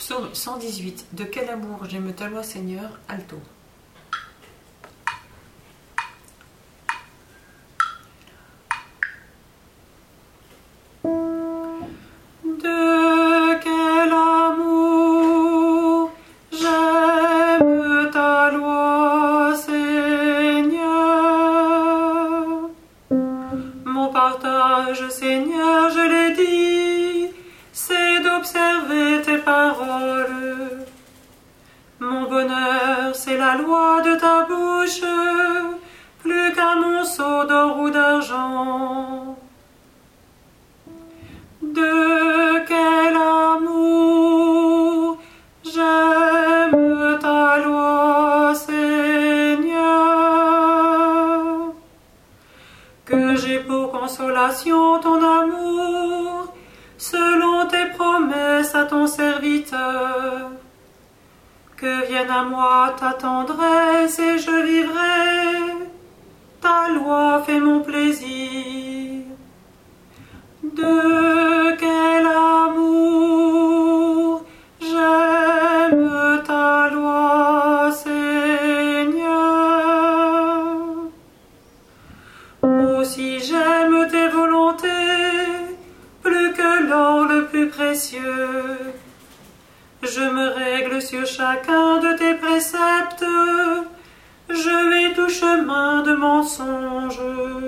Psaume 118. De quel amour j'aime ta loi, Seigneur, alto. De quel amour j'aime ta loi, Seigneur. Mon partage, Seigneur, je l'ai dit, c'est d'observer tes paroles. Mon bonheur, c'est la loi de ta bouche, plus qu'un monceau d'or ou d'argent. De quel amour j'aime ta loi, Seigneur. Que j'ai pour consolation ton amour, selon tes promesses à ton serviteur. Que vienne à moi ta tendresse et je vivrai, ta loi fait mon plaisir. De quel amour j'aime ta loi, Seigneur. Aussi j'aime tes volontés, plus que l'or le plus précieux. Je me règle sur chacun de tes préceptes, je vais tout chemin de mensonge.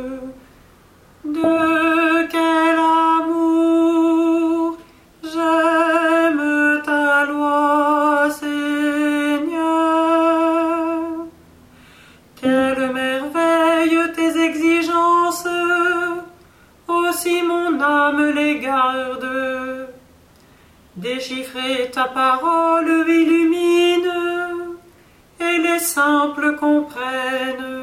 De quel amour j'aime ta loi, Seigneur. Quelle merveille tes exigences, aussi mon âme les garde. Déchiffrer ta parole illumine, et les simples comprennent.